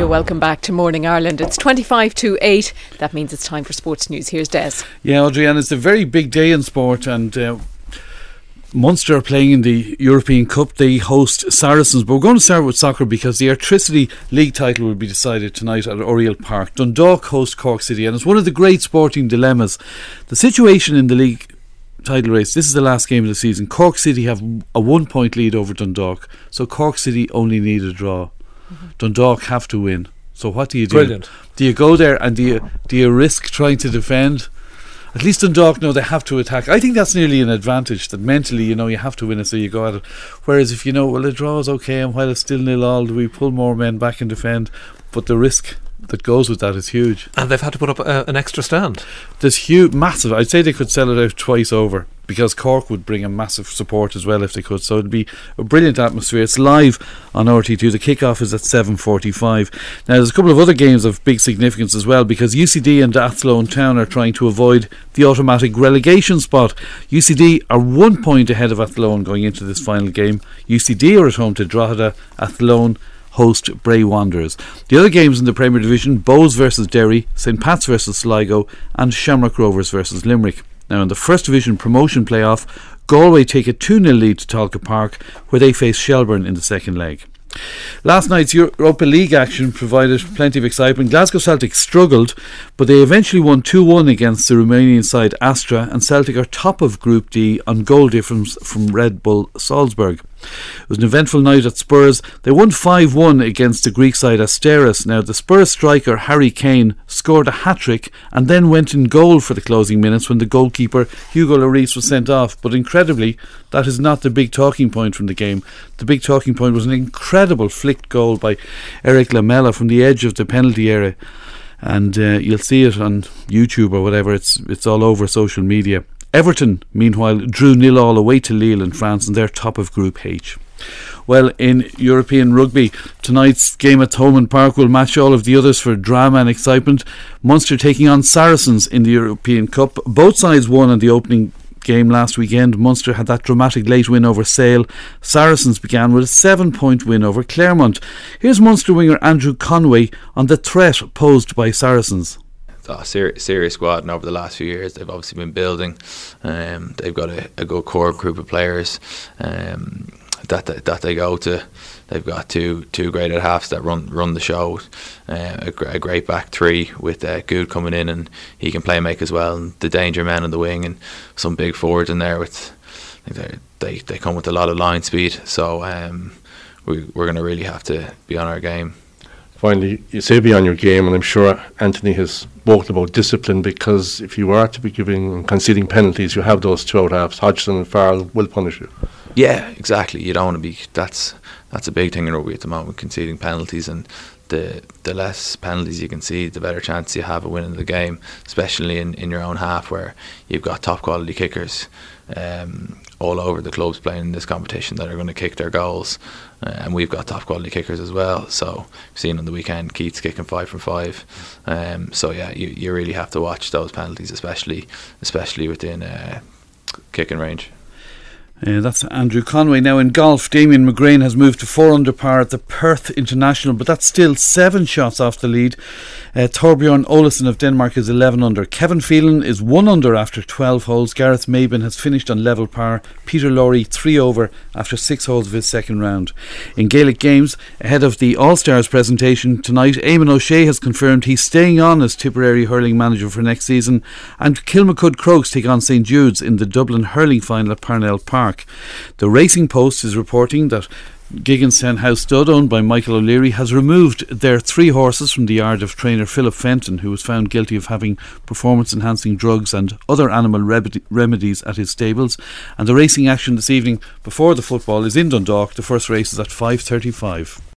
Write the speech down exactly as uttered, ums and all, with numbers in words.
You're welcome back to Morning Ireland. It's twenty-five to eight. That means it's time for sports news. Here's Des. Yeah, Audrey, and it's a very big day in sport, and uh, Munster are playing in the European Cup. They host Saracens, but we're going to start with soccer because the Airtricity League title will be decided tonight at Oriel Park. Dundalk host Cork City, and it's one of the great sporting dilemmas. The situation in the league title race, this is the last game of the season. Cork City have a one point lead over Dundalk, so Cork City only need a draw. Mm-hmm. Dundalk have to win. So what do you do? Brilliant. Do you go there and do you, do you risk trying to defend? At least Dundalk know they have to attack. I think that's nearly an advantage, that mentally, you know, you have to win it, so you go at it. Whereas if you know, well, the draw is okay, and while it's still nil all, we pull more men back and defend, but the risk that goes with that is huge. And they've had to put up a, an extra stand. There's huge, massive. I'd say they could sell it out twice over, because Cork would bring a massive support as well if they could. So it'd be a brilliant atmosphere. It's live on R T two. The kick-off is at seven forty-five. Now there's a couple of other games of big significance as well, because U C D and Athlone Town are trying to avoid the automatic relegation spot. U C D are one point ahead of Athlone going into this final game. U C D are at home to Drogheda. Athlone host Bray Wanderers. The other games in the Premier Division: Bows versus Derry, St Pat's versus Sligo, and Shamrock Rovers versus Limerick. Now in the First Division promotion playoff, Galway take a two nil lead to Talca Park, where they face Shelbourne in the second leg. Last night's Europa League action provided plenty of excitement. Glasgow Celtic struggled, but they eventually won two one against the Romanian side Astra, and Celtic are top of Group D on goal difference from Red Bull Salzburg. It was an eventful night at Spurs. They won five one against the Greek side Asteras. Now the Spurs striker Harry Kane scored a hat-trick and then went in goal for the closing minutes when the goalkeeper Hugo Lloris was sent off. But incredibly, that is not the big talking point from the game. The big talking point was an incredible flicked goal by Eric Lamela from the edge of the penalty area. And uh, you'll see it on YouTube or whatever. It's it's all over social media. Everton, meanwhile, drew nil all away to Lille in France, and they're top of Group H. Well, in European rugby, tonight's game at Thomond Park will match all of the others for drama and excitement. Munster taking on Saracens in the European Cup. Both sides won in the opening game last weekend. Munster had that dramatic late win over Sale. Saracens began with a seven point win over Claremont. Here's Munster winger Andrew Conway on the threat posed by Saracens. A serious, serious squad, and over the last few years they've obviously been building. Um, they've got a, a good core group of players um, that, that that they go to. They've got two two great at halves that run run the show. Uh, a, a great back three with uh, Good coming in, and he can play make as well. And the danger man on the wing, and some big forwards in there with. I think they they come with a lot of line speed. So um, we we're going to really have to be on our game. Finally, you say be on your game, and I'm sure Anthony has spoken about discipline, because if you are to be giving and conceding penalties, you have those two out halves. Hodgson and Farrell will punish you. Yeah, exactly. You don't want to be. That's that's a big thing in rugby at the moment, conceding penalties, and the the less penalties you concede, the better chance you have of winning the game, especially in, in your own half, where you've got top quality kickers um, all over the clubs playing in this competition that are going to kick their goals. Uh, and we've got top quality kickers as well. So we've seen on the weekend Keith's kicking five from five. Um, so yeah, you, you really have to watch those penalties, especially especially within uh, kicking range. Uh, that's Andrew Conway. Now in golf, Damien McGrain has moved to four under par at the Perth International, but that's still seven shots off the lead. Uh, Torbjorn Olesen of Denmark is eleven under. Kevin Phelan is one under after twelve holes. Gareth Mabin has finished on level par. Peter Lowry three over after six holes of his second round. In Gaelic games, ahead of the All-Stars presentation tonight, Eamon O'Shea has confirmed he's staying on as Tipperary hurling manager for next season, and Kilmacud Crokes take on St Jude's in the Dublin hurling final at Parnell Park. The Racing Post is reporting that Gigginstown House Stud, owned by Michael O'Leary, has removed their three horses from the yard of trainer Philip Fenton, who was found guilty of having performance-enhancing drugs and other animal remedy- remedies at his stables. And the racing action this evening before the football is in Dundalk. The first race is at five thirty-five.